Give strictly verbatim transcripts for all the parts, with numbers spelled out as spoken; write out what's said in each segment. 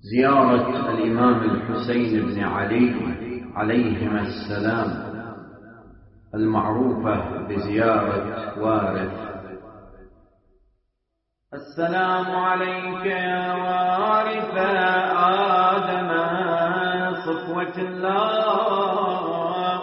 زيارة الإمام الحسين بن علي عليهما السلام المعروفة بزيارة وارث. السلام عليك يا وارث آدم صفوة الله،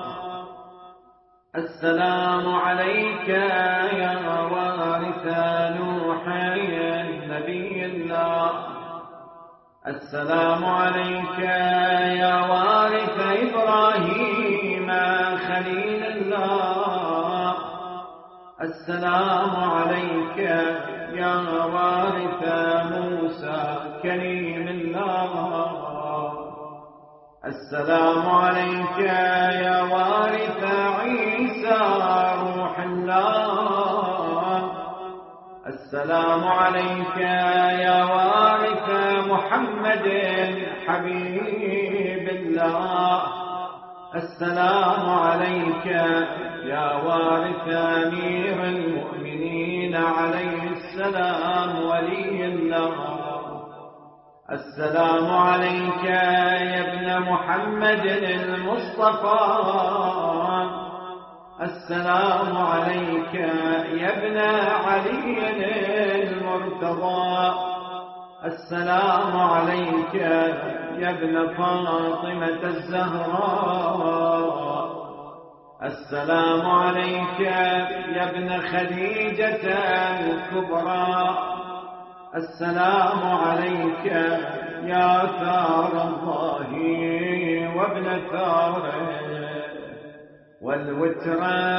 السلام عليك يا وارث نوح نبي الله، السلام عليك يا وارث إبراهيم خليل الله، السلام عليك يا وارث موسى كليم الله، السلام عليك يا وارث عيسى روح الله، السلام عليك يا وارث محمد حبيب الله، السلام عليك يا وارث أمير المؤمنين عليه السلام ولي الله، السلام عليك يا ابن محمد المصطفى، السلام عليك يا ابن علي المرتضى، السلام عليك يا ابن فاطمة الزهراء، السلام عليك يا ابن خديجة الكبرى، السلام عليك يا ثار الله وابن ثاره والوتر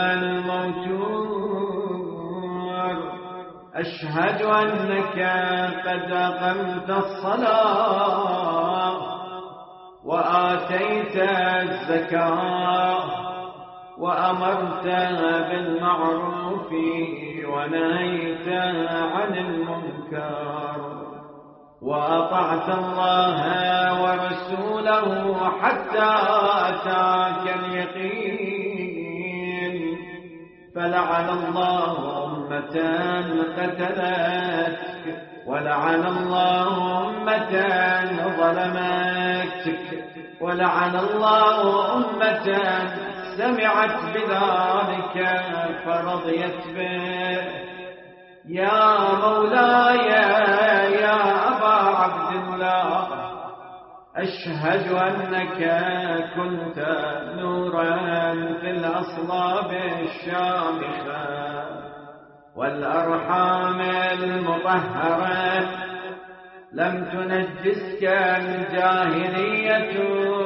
الموتور، أشهد أنك قد أقمت الصلاة وآتيت الزكاة وأمرت بالمعروف ونهيت عن المنكر وأطعت الله ورسوله حتى أتاك اليقين، فلعن الله أمة قتلتك ولعن الله أمة ظلمتك ولعن الله أمة سمعت بذلك فرضيت به. يا مولاي يا أبا عبد الله، أشهد أنك كنت نورا في الأصلاب الشامخة والأرحام المطهرة، لم تنجسك الجاهلية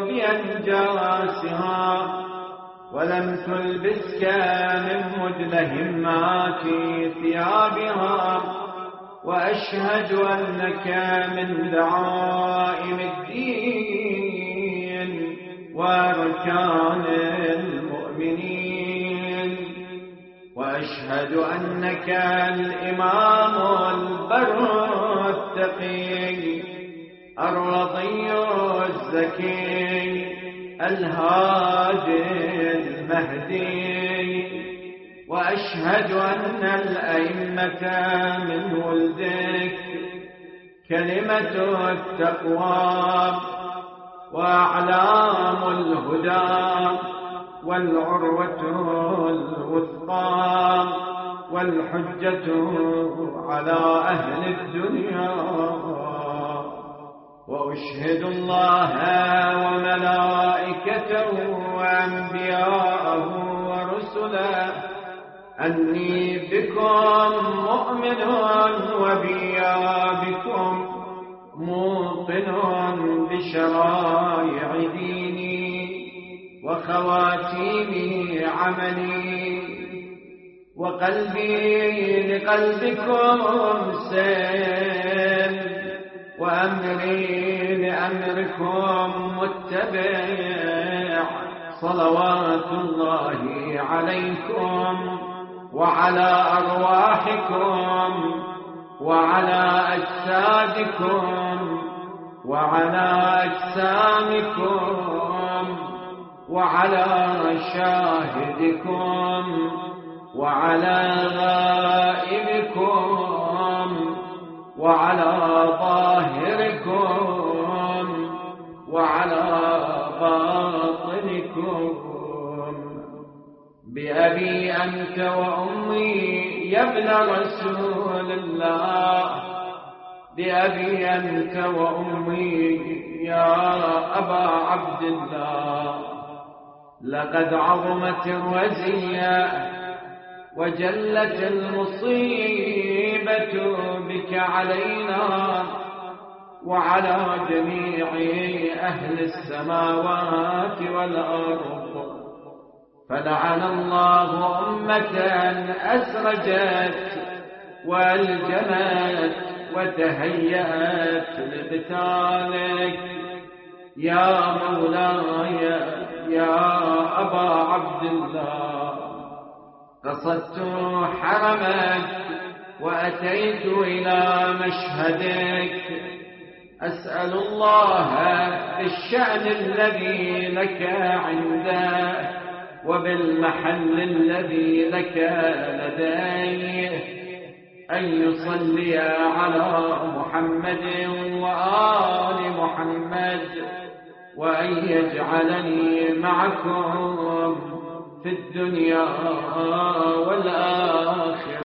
بأنجاسها ولم تلبسك من مدلهمات ثيابها، وأشهد أنك من دعائم الدين وأركان المؤمنين، وأشهد أنك الإمام البر التقي الرضي الزكي الهادي المهدي، وأشهد أن الأئمة من ولدك كلمة التقوى وأعلام الهدى والعروة الوثقى والحجة على أهل الدنيا، وأشهد الله وملائكته وأنبياءه ورسله أني بكم مؤمن وبيا بكم موقن بشرائع ديني وخواتيم عملي، وقلبي لقلبكم سل وأمري لأمركم متبع، صلوات الله عليكم وعلى أرواحكم وعلى أجسادكم وعلى أجسامكم وعلى شاهدكم وعلى غائبكم وعلى ظاهركم بأبي أنت وأمي يا ابن رسول الله، بأبي أنت وأمي يا أبا عبد الله. لقد عظمت الرزية وجلت المصيبة بك علينا وعلى جميع أهل السماوات والأرض، فلعن الله أمة أسرجت والجمت وتهيأت لقتالك يا مولاي يا أبا عبد الله. قصدت حرمك وأتيت إلى مشهدك، أسأل الله بالشأن الذي لك عنده وبالمحل الذي لك لديه أن يصلي على محمد وآل محمد، وأن يجعلني معكم في الدنيا والآخرة.